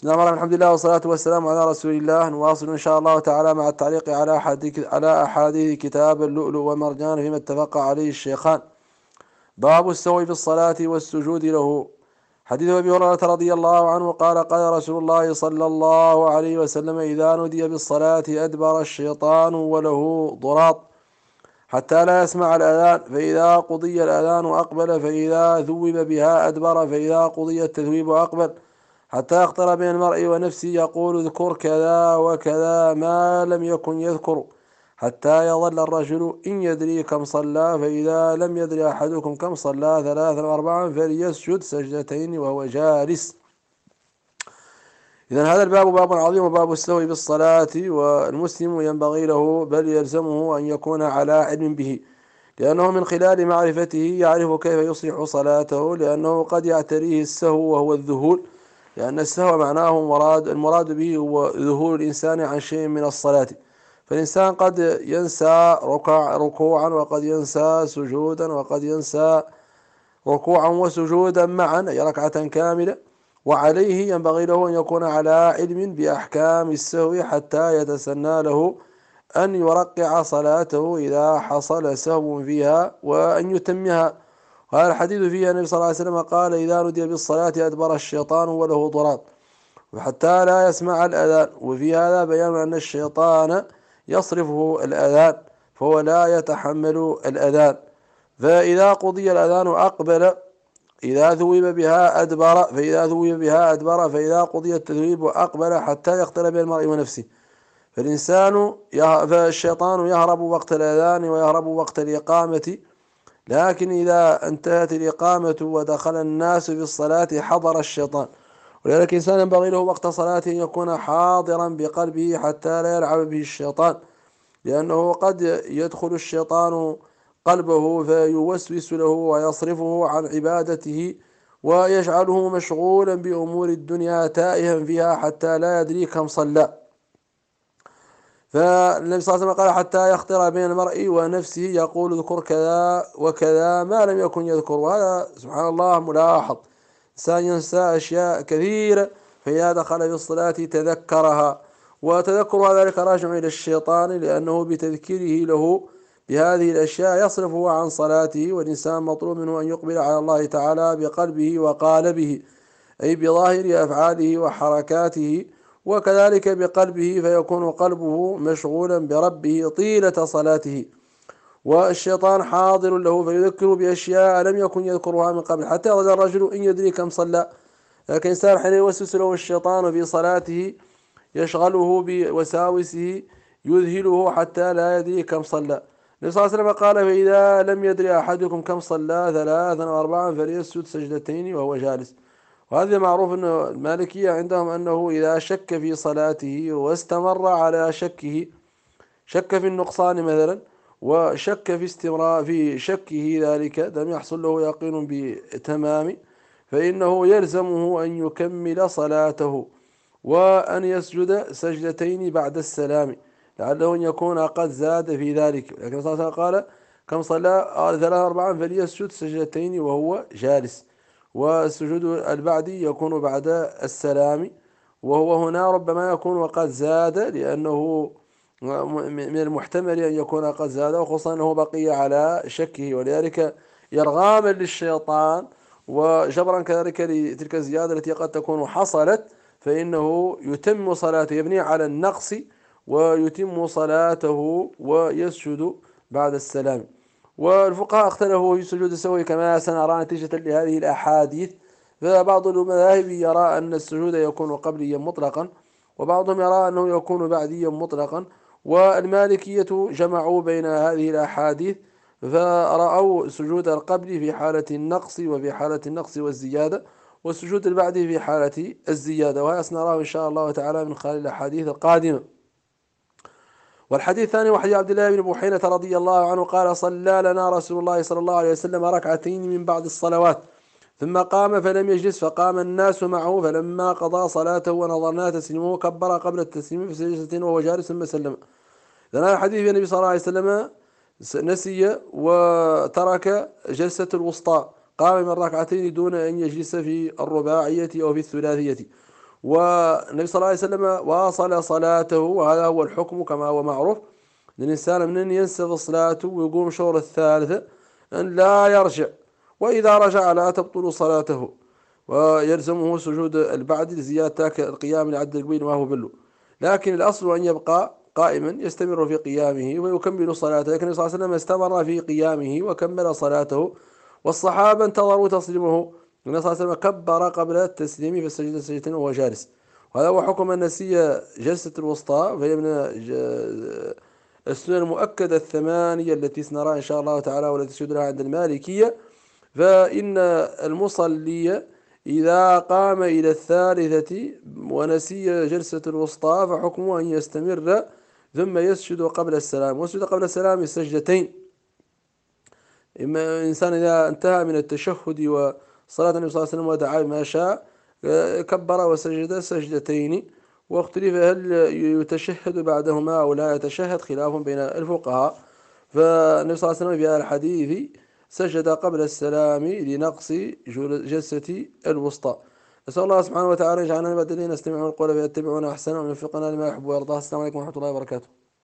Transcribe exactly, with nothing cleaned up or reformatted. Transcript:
بسم الله الرحمن الرحيم. الحمد لله والصلاة والسلام على رسول الله. نواصل إن شاء الله تعالى مع التعليق على أحاديث على أحاديث كتاب اللؤلؤ والمرجان فيما اتفق عليه الشيخان. باب السهو في الصلاة والسجود له. حديث أبي هريرة رضي الله عنه قال قال رسول الله صلى الله عليه وسلم: إذا نودي بالصلاة أدبر الشيطان وله ضراط حتى لا يسمع الأذان، فإذا قضي الأذان أقبل، فإذا ذوب بها أدبر، فإذا قضي التذويب أقبل، حتى يختار بين المرء ونفسه يقول: اذكر كذا وكذا ما لم يكن يذكر، حتى يظل الرجل إن يدري كم صلى، فإذا لم يدري أحدكم كم صلى ثلاثا وأربعا فليسجد سجدتين وهو جالس. إذن هذا الباب باب عظيم، وباب السهو بالصلاة، والمسلم ينبغي له بل يلزمه أن يكون على علم به، لأنه من خلال معرفته يعرف كيف يصلح صلاته، لأنه قد يعتريه السهو وهو الذهول، لأن السهو معناه مراد المراد به هو ذهول الإنسان عن شيء من الصلاة، فالإنسان قد ينسى ركوع ركوعا وقد ينسى سجودا وقد ينسى ركوعا وسجودا معا، أي ركعة كاملة، وعليه ينبغي له أن يكون على علم بأحكام السهو حتى يتسنى له أن يرقع صلاته إذا حصل سهو فيها وأن يتمها. وهذا الحديث فيه النبي صلى الله عليه وسلم قال: إذا نودي بالصلاة أدبر الشيطان وله ضراط وحتى لا يسمع الأذان. وفي هذا بيان أن الشيطان يصرفه الأذان فهو لا يتحمل الأذان، فإذا قضي الأذان أقبل، إذا ذوب بها أدبر، فإذا ذوب بها أدبر، فإذا قضي التذويب أقبل، حتى يقترب المرء ونفسه. فالإنسان فالشيطان يهرب وقت الأذان ويهرب وقت الإقامة، لكن إذا انتهت الإقامة ودخل الناس في الصلاة حضر الشيطان. ولذلك الإنسان ينبغي له وقت صلاته أن يكون حاضرا بقلبه حتى لا يلعب به الشيطان، لأنه قد يدخل الشيطان قلبه فيوسوس له ويصرفه عن عبادته ويجعله مشغولا بأمور الدنيا تائها فيها حتى لا يدري كم صلى. فالنبي صلى الله عليه وسلم قال: حتى يخطر بين المرء ونفسه يقول: اذكر كذا وكذا ما لم يكن يذكر. وهذا سبحان الله ملاحظ، إنسان ينسى أشياء كثيرة، فإذا دخل في الصلاة تذكرها، وتذكر ذلك راجع إلى الشيطان، لأنه بتذكيره له بهذه الأشياء يصرفه عن صلاته. والإنسان مطلوب منه أن يقبل على الله تعالى بقلبه وقالبه، أي بظاهر أفعاله وحركاته، وكذلك بقلبه، فيكون قلبه مشغولا بربه طيلة صلاته، والشيطان حاضر له فيذكره بأشياء لم يكن يذكرها من قبل، حتى يظل الرجل إن يدري كم صلى. لكن إنسان حين يوسوس له الشيطان في صلاته يشغله بوساوسه يذهله حتى لا يدري كم صلى. النبي صلى الله عليه وسلم قال: فإذا لم يدري أحدكم كم صلى ثلاثا وأربعا فليسجد سجدتين وهو جالس. وهذا معروف أن المالكية عندهم أنه إذا شك في صلاته واستمر على شكه، شك في النقصان مثلا وشك في استمرار في شكه ذلك لم يحصل له يقين بتمام، فإنه يلزمه أن يكمل صلاته وأن يسجد سجدتين بعد السلام، لعله أن يكون قد زاد في ذلك. لكن صلى الله عليه وسلم قال: كم صلى؟ قال: ثلاثة أربعا فليسجد سجدتين وهو جالس. والسجود البعدي يكون بعد السلام، وهو هنا ربما يكون وقد زاد، لأنه من المحتمل أن يكون قد زاد، وخصوصا أنه بقي على شكه، ولذلك إرغاما للشيطان وجبرا كذلك لتلك الزيادة التي قد تكون حصلت، فإنه يتم صلاته، يبني على النقص ويتم صلاته ويسجد بعد السلام. والفقهاء اختلفوا في سجود السهو كما سنرى نتيجة لهذه الأحاديث، فبعض المذاهب يرى أن السجود يكون قبليا مطلقا، وبعضهم يرى أنه يكون بعديا مطلقا. والمالكية جمعوا بين هذه الأحاديث فرأوا سجود القبل في حالة النقص وفي حالة النقص والزيادة، والسجود البعدي في حالة الزيادة، وهذا سنراه إن شاء الله تعالى من خلال الأحاديث القادمة. والحديث الثاني وحديث عبد الله بن بحينة رضي الله عنه قال: صلى لنا رسول الله صلى الله عليه وسلم ركعتين من بعد الصلوات، ثم قام فلم يجلس، فقام الناس معه، فلما قضى صلاته ونظرنا تسليمه كبر قبل التسليم في سجدة وهو جالس ثم سلم. إذن هذا الحديث النبي صلى الله عليه وسلم نسي وترك جلسة الوسطى، قام من ركعتين دون أن يجلس في الرباعية أو في الثلاثية. والنبي صلى الله عليه وسلم واصل صلاته، وهذا هو الحكم كما هو معروف. الإنسان من أن ينسى صلاته ويقوم شور الثالثة أن لا يرجع، وإذا رجع لا تبطل صلاته، ويلزمه سجود البعد لزيادة القيام لعد القبيل ما هو بله. لكن الأصل أن يبقى قائما يستمر في قيامه ويكمل صلاته. لكن النبي صلى الله عليه وسلم استمر في قيامه وكمل صلاته، والصحابة انتظروا تسليمه. النبي صلى الله عليه وسلم كبر قبل التسليم فسجد سجدتين وهو جالس. وهذا هو حكم من نسي جلسة الوسطى، فهي من السنن المؤكدة الثمانية التي سنراها إن شاء الله تعالى، والتي تشهد لها عند المالكية. فإن المصلي إذا قام إلى الثالثة ونسي جلسة الوسطى فحكمه أن يستمر ثم يسجد قبل السلام، ويسجد قبل السلام السجدتين. إما إنسان إذا انتهى من التشهد وصلاة النبي صلى الله عليه وسلم ودعا ما شاء كبر وسجد سجدتين، واختلف هل يتشهد بعدهما أو لا يتشهد، خلاف بين الفقهاء. فالنبي صلى الله عليه وسلم في هذا الحديث سجد قبل السلام لنقص جلسة الوسطى. نسأل الله سبحانه وتعالى يجعلنا من الذين يستمعون القول فيتبعون أحسنه ويوفقنا لما يحب ويرضاه. السلام عليكم ورحمة الله وبركاته.